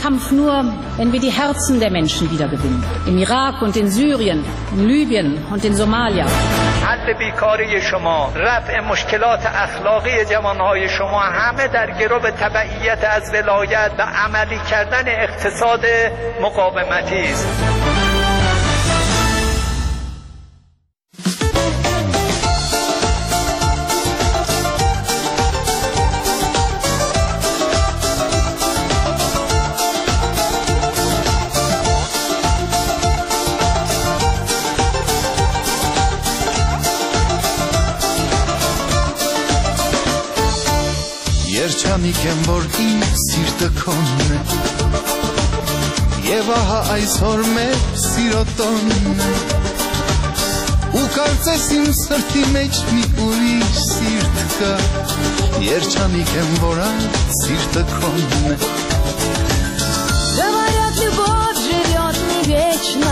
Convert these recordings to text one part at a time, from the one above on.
Kampf nur, wenn wir die Herzen der Menschen wiedergewinnen. Im Irak und in Syrien, in Libyen und in Somalia. حل بیکاری شما، رفع مشکلات اخلاقی جوانهای شما همه در گرو تبعیت از ولایت و عملی کردن اقتصاد مقاومتی است. Երջանիկ եմ, որ իմ սիրտը քոնն է Եվ ահա այսօր մեր սիրո տոնն է Ու կարծես իմ սրտի մեջ մի ուրիշ սիրտ կա Երջանիկ եմ, որ այդ սիրտը քոնն է Говорят, любовь живет не вечно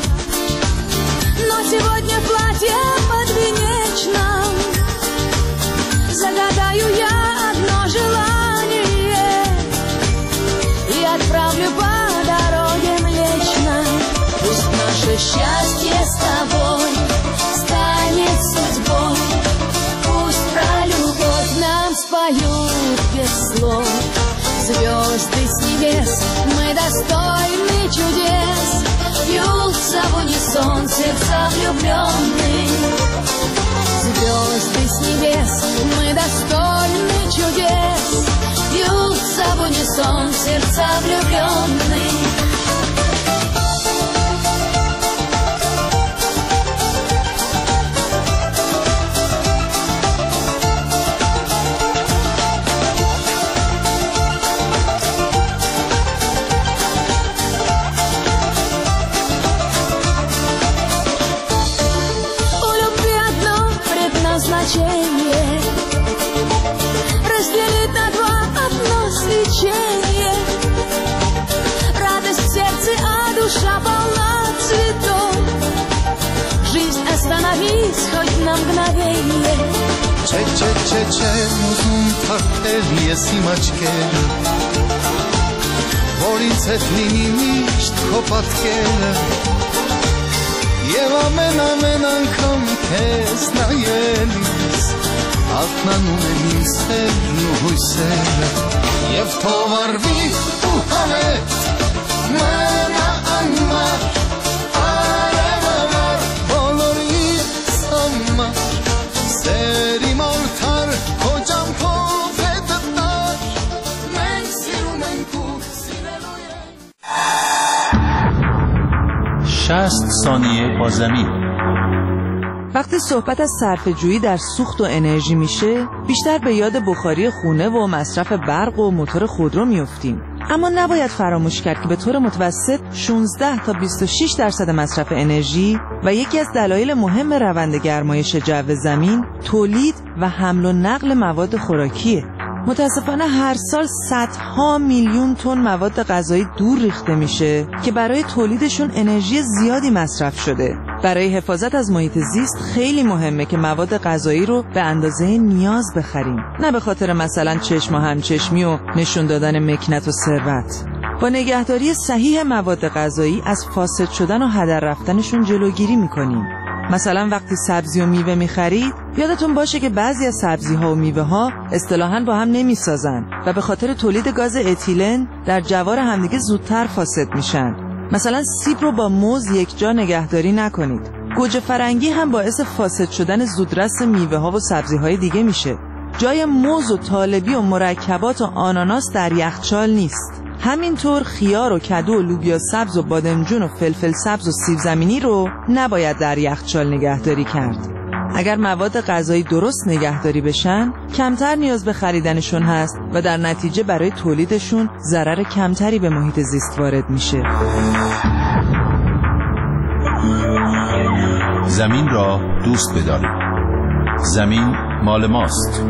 Но сегодня в платье подвенечном Загадаю я одно желание И отправлю по дороге Млечной Пусть наше счастье с тобой станет судьбой Пусть про любовь нам споют без слов Звезды с небес, мы достойны чудес Бьются в унисон сердца влюбленных Звезды с небес, мы достойны чудес Бьются в унисон сердца влюбленных Разделить на два одно свечение Радость в сердце, а душа полна цветов Жизнь остановись хоть на мгновение Չէ, ուզում թարթել ես իմ աչքերը Որ ինձ հետ լինի միշտ քո պատկերը Եվ ամեն անգամ քեզ նայելիս Ակնանում եմ իմ սերն ու հույսերը Եվ թող արվի ու համետ մնա անմար Արևամար բոլորիս համար Սերի մորթար քո ջանքով հետը տար Մենք սիրում ենք ու սիրելու ենք 60 ثانیه با زمین وقتی صحبت از صرفه‌جویی در سوخت و انرژی میشه بیشتر به یاد بخاری خونه و مصرف برق و موتور خودرو میافتیم اما نباید فراموش کرد که به طور متوسط 16 تا 26% مصرف انرژی و یکی از دلایل مهم روند گرمایش جو زمین تولید و حمل و نقل مواد خوراکیه متاسفانه هر سال صدها میلیون تن مواد غذایی دور ریخته میشه که برای تولیدشون انرژی زیادی مصرف شده. برای حفاظت از محیط زیست خیلی مهمه که مواد غذایی رو به اندازه نیاز بخریم. نه به خاطر مثلا چشم و همچشمی و نشون دادن مکنت و ثروت. با نگهداری صحیح مواد غذایی از فاسد شدن و هدر رفتنشون جلوگیری میکنیم. مثلا وقتی سبزی و میوه میخرید یادتون باشه که بعضی از سبزی ها و میوه ها اصطلاحاً با هم نمیسازن و به خاطر تولید گاز اتیلن در جوار همدیگه زودتر فاسد میشن. مثلا سیب رو با موز یک جا نگهداری نکنید. گوجه فرنگی هم باعث فاسد شدن زودرس میوه ها و سبزی های دیگه میشه. جای موز و طالبی و مرکبات و آناناس در یخچال نیست. همینطور خیار و کدو و لوبیا سبز و بادمجون و فلفل سبز و سیب زمینی رو نباید در یخچال نگهداری کرد. اگر مواد غذایی درست نگهداری بشن کمتر نیاز به خریدنشون هست و در نتیجه برای تولیدشون ضرر کمتری به محیط زیست وارد میشه. زمین را دوست بدارید. زمین مال ماست.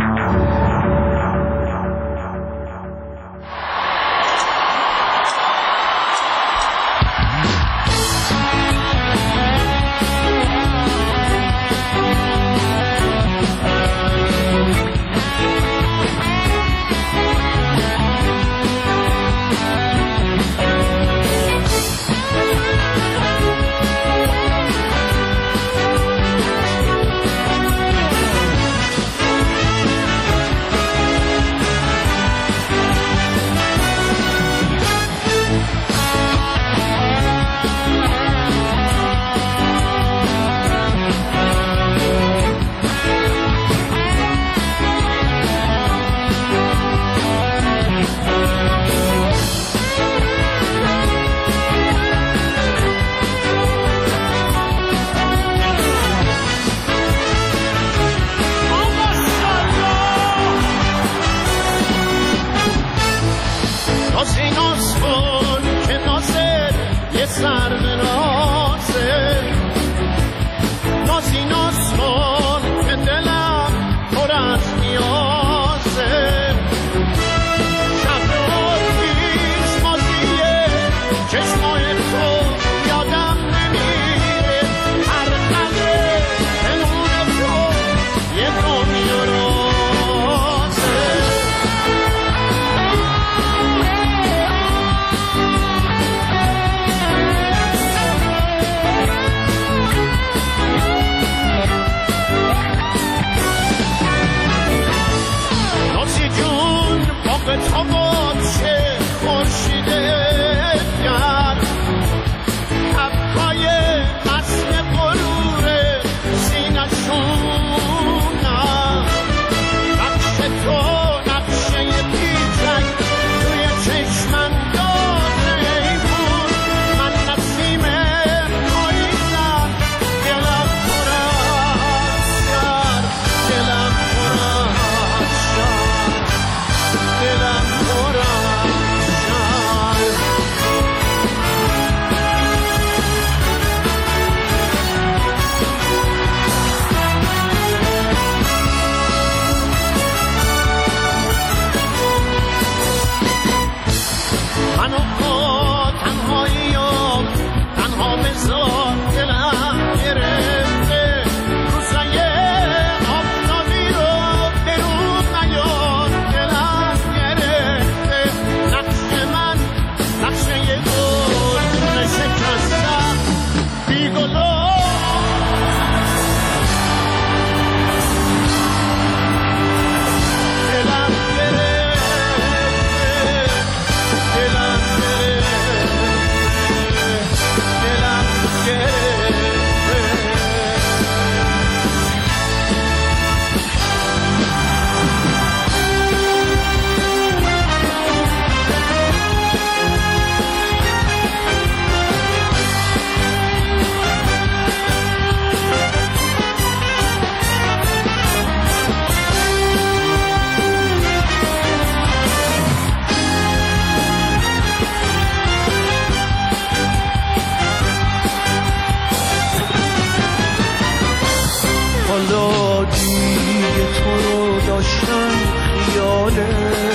حالا دیگه تو رو داشتن خیاله،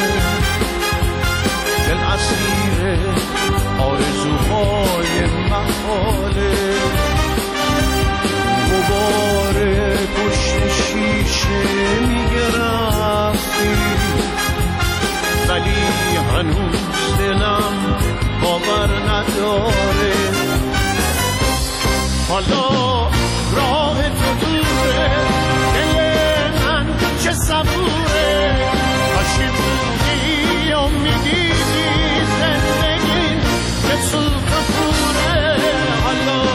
دل اسیر آرزوهای محاله، غبار پشت شیشه میگه رفتی، ولی هنوز دلم باور نداره. حالا راه تو دوره، دل من چه صبوره، کاشی بودی و میدیدی زندگی به سوت و پوره. حالا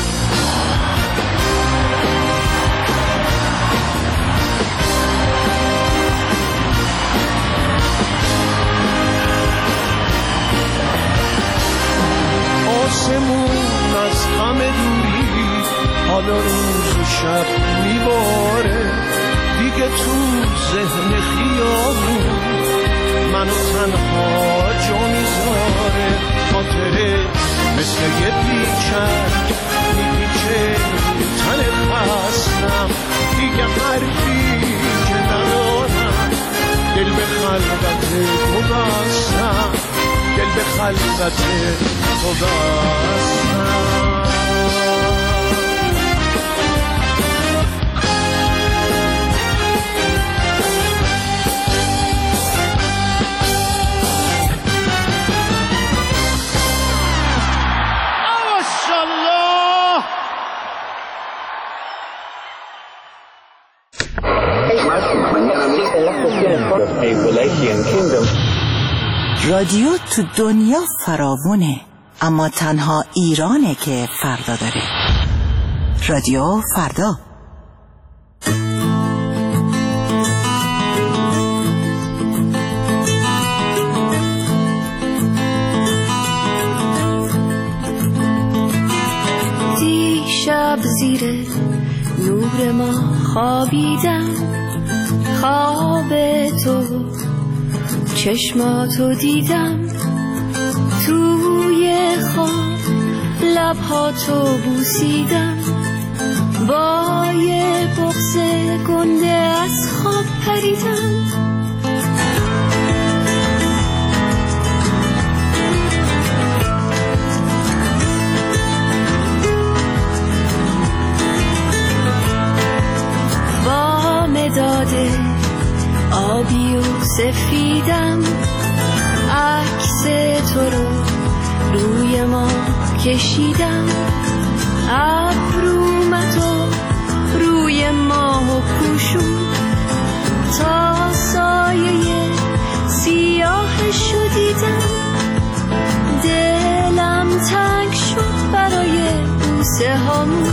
آسمون از همه دوری، حالا روز و شب میباره، دیگه تو ذهن خیابون منو تنها جا میذاره. خاطره مثل یه پیچک میپیچه تن خستم، دیگه حرفی که ندارم، دل به خلوت تو بستم، دل به خلوت تو بستم. رادیو تو دنیا فراوونه، اما تنها ایرانه که فردا داره. رادیو فردا. دیشب زیر نور ما خوابیدم، خواب تو چشماتو دیدم، توی خواب لبهاتو بوسیدم، با یه بغض گنده از خواب پریدم. با مداد آبی و سفیدم، عکس تو رو روی ما کشیدم، ابرومتو روی ماه پوشون، تا سایه سیاهشو دیدم، دلم تنگ شد برای بوسه هامون،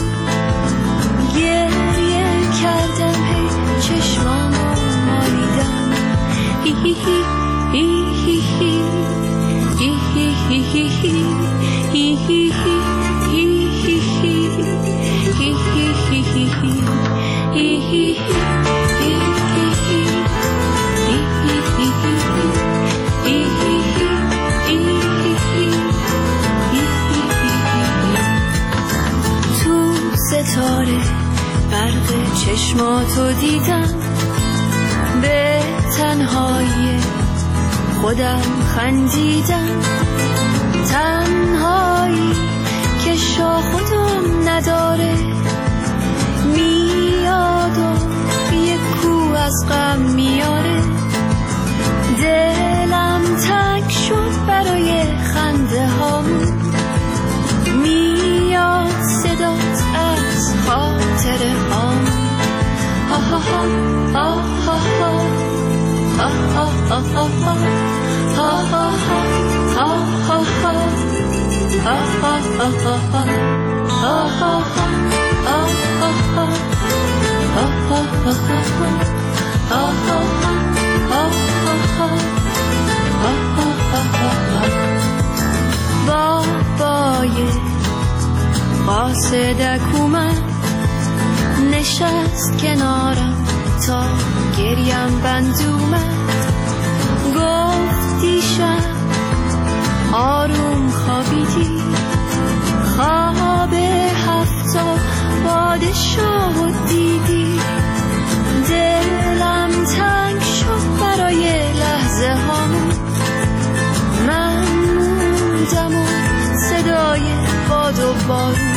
گریه کردم هی چشمامو مالیدم، هی هی هی هی هی هی هی هی هی هی تو ستاره برق چشماتو دیدم، به تنهایی خودم خندیدم، از غم میاره، دلم تنگ شد برای خنده هامون، میاد صدات از خاطره هامون. ها ها ها ها ها ها ها ها ها بابای قاصدک اومد، نشست کنارم تا گریم بند اومد، گفت دیشب آروم خوابیدی، خواب هفتا پادشاه دیدی، دلم تنگ شد برای لحظه هامون، من موندم و صدای باد و بارون.